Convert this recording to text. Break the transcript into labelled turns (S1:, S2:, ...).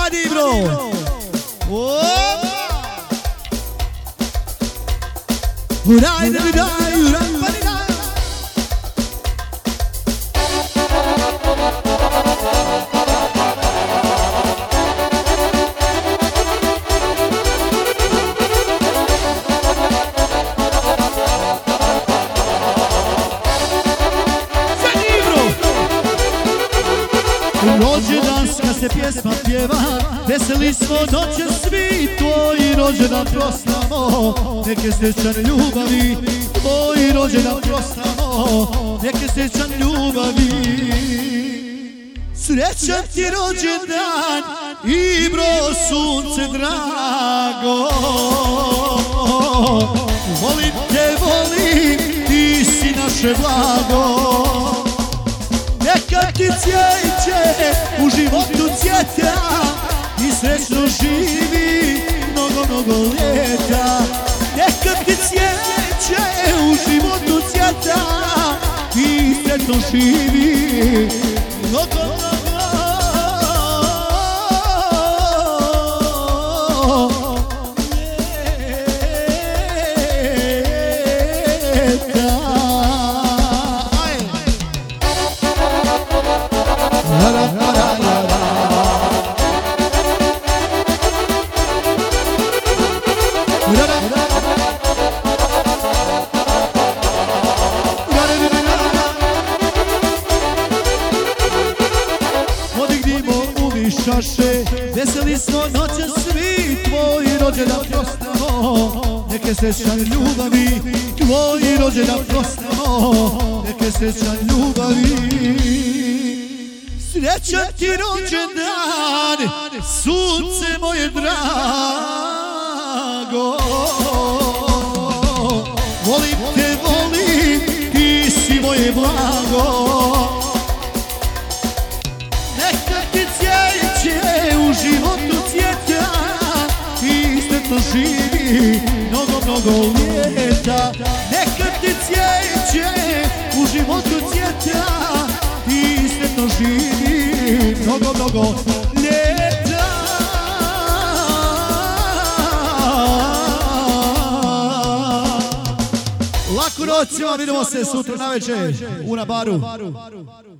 S1: Ajde bro. Uraj da daj, uraj pa ni daj. Rođendan kad se pjesma pjeva, veseli smo noće svi, tvoji rođendan proslamo, neke srećan ljubavi, tvoji rođendan proslamo, neke srećan ljubavi. Srećan ti rođendan i bro sunce drago, volim te, volim, ti si naše blago. Neka ti cvijeće u životu cvjeta i srećno živi mnogo, mnogo ljeta. Neka ti cvijeće u životu cvjeta i srećno živi mnogo, mnogo ljeta. Veseli smo noće svi, tvoji rođendan proslamo, neke srećan ljubavi, tvoji rođendan proslamo, neke srećan ljubavi. Srećan ti rođendan, sunce moje drago, volim te, volim, ti si moje blago. U životu cvjeta i sretno živi mnogo, mnogo ljeta. Neka ti cvijeće u životu cvjeta i sretno živi mnogo, mnogo ljeta. Laku noć, vidimo se sutra navečer u Na baru.